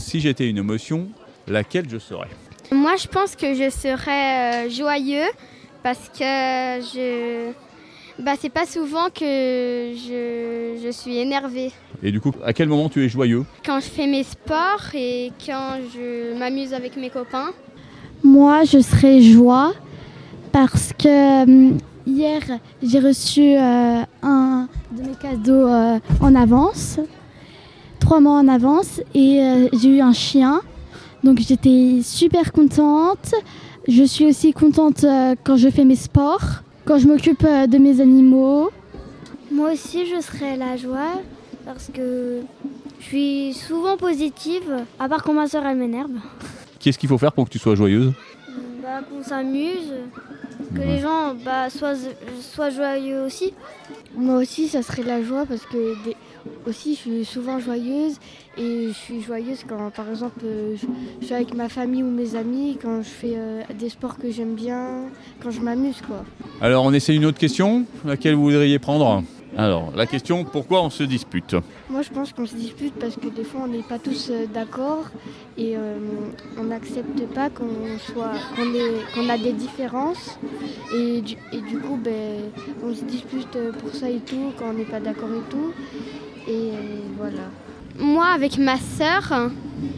si j'étais une émotion, laquelle je serais ? Moi, je pense que je serais joyeux parce que c'est pas souvent que je suis énervée. Et du coup, à quel moment tu es joyeux ? Quand je fais mes sports et quand je m'amuse avec mes copains. Moi, je serais joie parce que hier, j'ai reçu un de mes cadeaux en avance, 3 mois en avance, et j'ai eu un chien. Donc j'étais super contente. Je suis aussi contente quand je fais mes sports, quand je m'occupe de mes animaux. Moi aussi, je serais la joie parce que je suis souvent positive, à part quand ma soeur elle m'énerve. Qu'est-ce qu'il faut faire pour que tu sois joyeuse ? Qu'on s'amuse, que les gens soient joyeux aussi. Moi aussi, ça serait la joie parce que aussi, je suis souvent joyeuse et je suis joyeuse quand, par exemple, je suis avec ma famille ou mes amis, quand je fais des sports que j'aime bien, quand je m'amuse, quoi. Alors, on essaie une autre question, laquelle vous voudriez prendre ? Alors, la question, pourquoi on se dispute ? Moi, je pense qu'on se dispute parce que des fois, on n'est pas tous d'accord et on n'accepte pas qu'on a des différences. Et du coup, on se dispute pour ça et tout, quand on n'est pas d'accord et tout. Et voilà. Moi, avec ma sœur,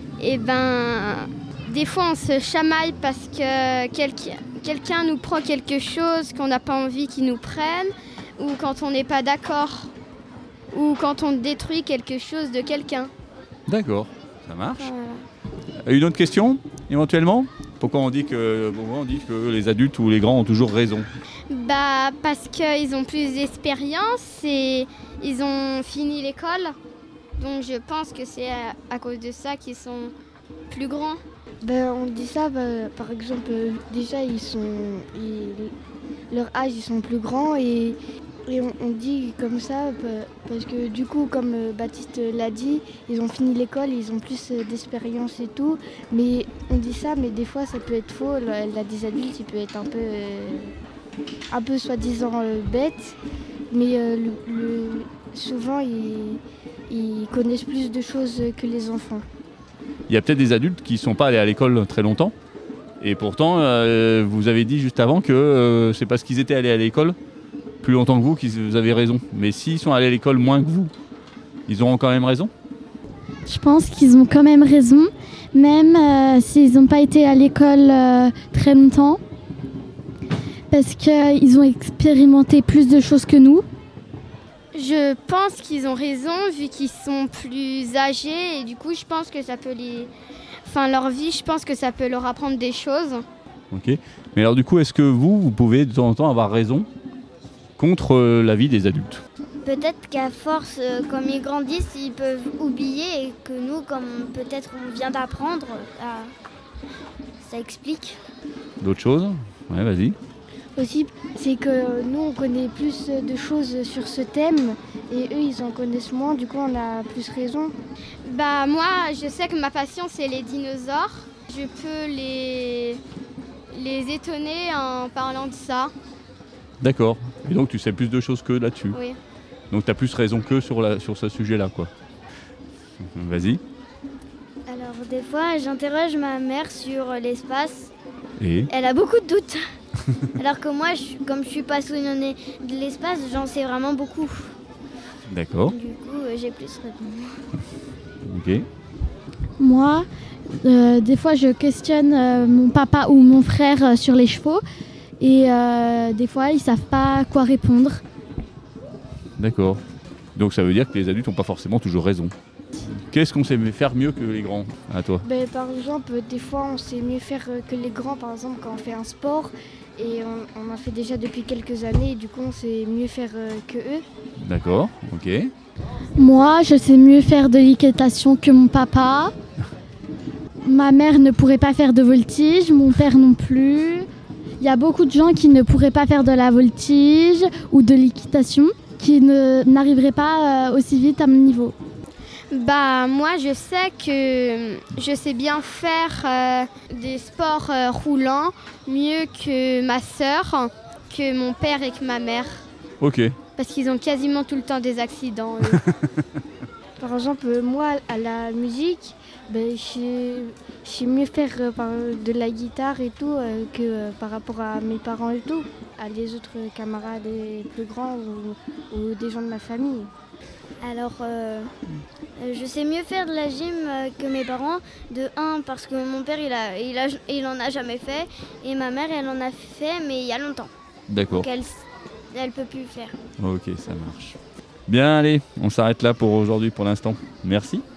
des fois, on se chamaille parce que quelqu'un nous prend quelque chose qu'on n'a pas envie qu'il nous prenne. Ou quand on n'est pas d'accord, ou quand on détruit quelque chose de quelqu'un. D'accord, ça marche. Une autre question, éventuellement ? Pourquoi on dit que les adultes ou les grands ont toujours raison ? Parce qu'ils ont plus d'expérience et ils ont fini l'école. Donc je pense que c'est à cause de ça qu'ils sont plus grands. On dit ça, par exemple, déjà leur âge, ils sont plus grands et on dit comme ça parce que du coup, comme Baptiste l'a dit, ils ont fini l'école, ils ont plus d'expérience et tout. Mais on dit ça, mais des fois ça peut être faux. Là, des adultes, il peut être un peu soi-disant bête, mais souvent ils connaissent plus de choses que les enfants. Il y a peut-être des adultes qui ne sont pas allés à l'école très longtemps. Et pourtant, vous avez dit juste avant que c'est parce qu'ils étaient allés à l'école plus longtemps que vous qu'ils avaient raison. Mais s'ils sont allés à l'école moins que vous, ils auront quand même raison ? Je pense qu'ils ont quand même raison, même s'ils n'ont pas été à l'école très longtemps, parce qu'ils ont expérimenté plus de choses que nous. Je pense qu'ils ont raison vu qu'ils sont plus âgés et du coup je pense que ça peut leur vie, je pense que ça peut leur apprendre des choses. Ok. Mais alors du coup, est-ce que vous pouvez de temps en temps avoir raison contre l'avis des adultes ? Peut-être qu'à force, comme ils grandissent, ils peuvent oublier et que nous, comme peut-être on vient d'apprendre, ça explique. D'autres choses ? Ouais, vas-y. Aussi, c'est que nous, on connaît plus de choses sur ce thème et eux, ils en connaissent moins, du coup, on a plus raison. Moi, je sais que ma passion, c'est les dinosaures. Je peux les étonner en parlant de ça. D'accord. Et donc, tu sais plus de choses que là-dessus ? Oui. Donc, tu as plus raison que sur ce sujet-là, quoi. Vas-y. Alors, des fois, j'interroge ma mère sur l'espace. Et elle a beaucoup de doutes. Alors que moi, comme je suis passionnée de l'espace, j'en sais vraiment beaucoup. D'accord. Du coup, j'ai plus répondu. Ok. Moi, des fois, je questionne mon papa ou mon frère sur les chevaux. Et des fois, ils ne savent pas quoi répondre. D'accord. Donc ça veut dire que les adultes n'ont pas forcément toujours raison. Qu'est-ce qu'on sait faire mieux que les grands, à toi ? Par exemple, des fois, on sait mieux faire que les grands, par exemple, quand on fait un sport. Et on en fait déjà depuis quelques années, et du coup, on sait mieux faire que eux. D'accord, ok. Moi, je sais mieux faire de l'équitation que mon papa. Ma mère ne pourrait pas faire de voltige, mon père non plus. Il y a beaucoup de gens qui ne pourraient pas faire de la voltige ou de l'équitation, qui n'arriveraient pas aussi vite à mon niveau. Moi, je sais que je sais bien faire des sports roulants mieux que ma sœur, que mon père et que ma mère. Ok. Parce qu'ils ont quasiment tout le temps des accidents. Eux. Par exemple, moi, à la musique, je sais mieux faire de la guitare et tout que par rapport à mes parents et tout, à les autres camarades plus grands ou des gens de ma famille. Alors, je sais mieux faire de la gym que mes parents. De un, parce que mon père, il en a jamais fait. Et ma mère, elle en a fait, mais il y a longtemps. D'accord. Donc, elle peut plus faire. Ok, ça marche. Bien, allez, on s'arrête là pour aujourd'hui pour l'instant. Merci.